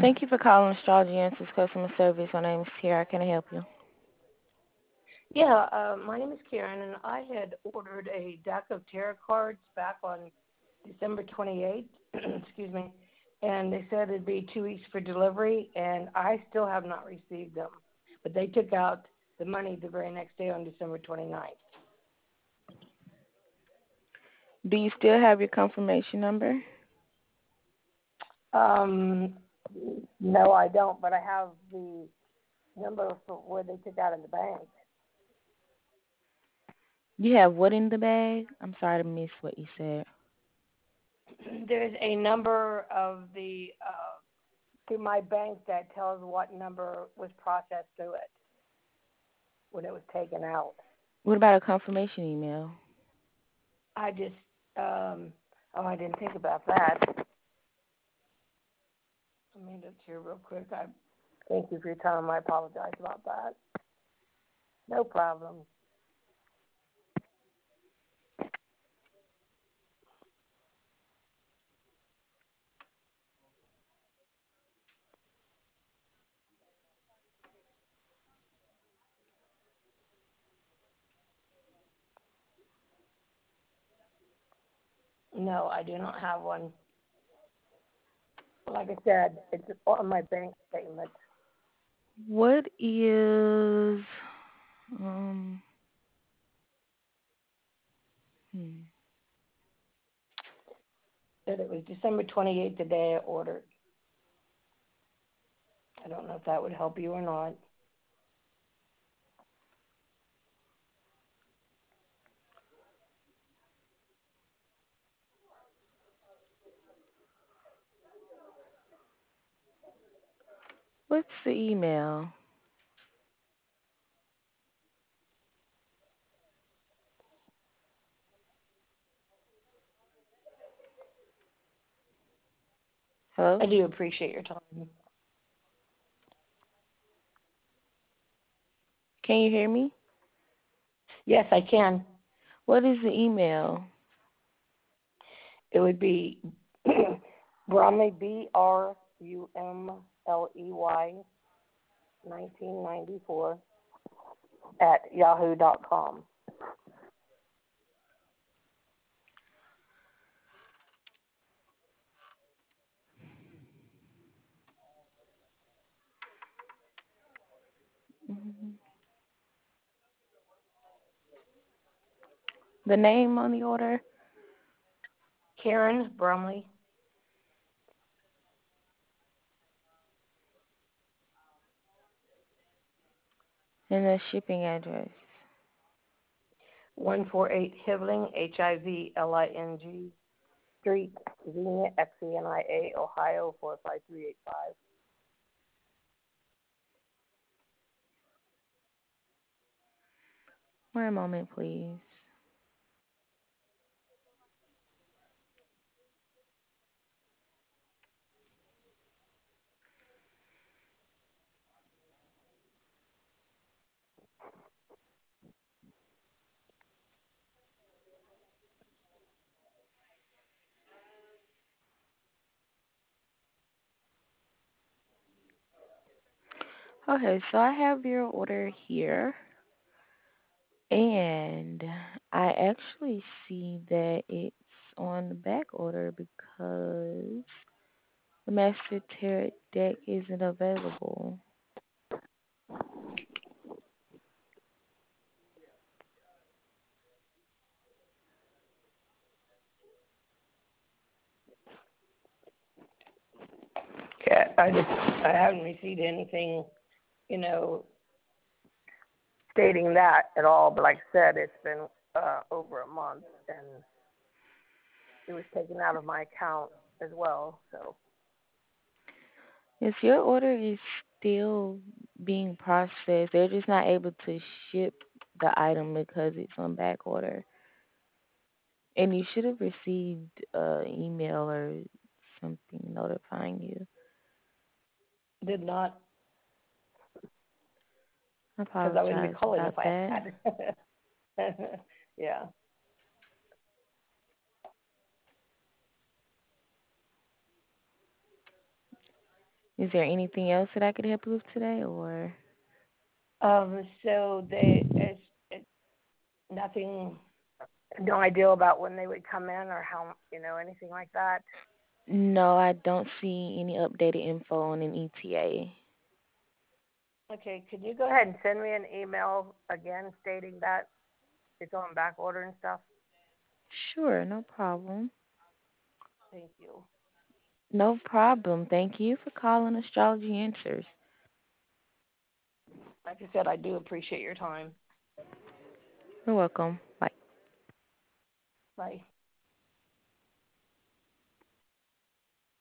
Thank you for calling Astrology Answers Customer Service. My name is Tiara. Can I help you? Yeah, my name is Karen, and I had ordered a deck of tarot cards back on December 28th, excuse me, and they said it'd be 2 weeks for delivery, and I still have not received them. But they took out the money the very next day on December 29th. Do you still have your confirmation number? Um, no, I don't, but I have the number for where they took out in the bank. You have what in the bag? I'm sorry to miss what you said. There's a number of the through my bank that tells what number was processed through it when it was taken out. What about a confirmation email? I just, I didn't think about that. Let me look here real quick. I thank you for your time. I apologize about that. No problem. No, I do not have one. Like I said, it's on my bank statement. What is um hmm. That it was December 28th, the day I ordered. I don't know if that would help you or not. What's the email? Hello? I do appreciate your time. Can you hear me? Yes, I can. What is the email? It would be Brumley, BRUMLEY 1994 at yahoo.com. Mhm. The name on the order Karen Brumley, and the shipping address. 148 Hivling, HIVLING Street, Xenia, XENIA, Ohio 45385. One moment, please. Okay, so I have your order here, and I actually see that it's on the back order because the Master Tarot deck isn't available. Okay, I haven't received anything, you know, stating that at all. But like I said, it's been over a month, and it was taken out of my account as well. So Yes, your order is still being processed. They're just not able to ship the item because it's on back order. And you should have received an email or something notifying you. did not, I because I wouldn't be apologize calling about if I that. had. Yeah. Is there anything else that I could help you with today, or? So it's nothing, no idea about when they would come in or how, anything like that. No, I don't see any updated info on an ETA. Okay, could you go ahead and send me an email again stating that it's on back order and stuff? Sure, no problem. Thank you. No problem. Thank you for calling Astrology Answers. Like I said, I do appreciate your time. You're welcome. Bye. Bye.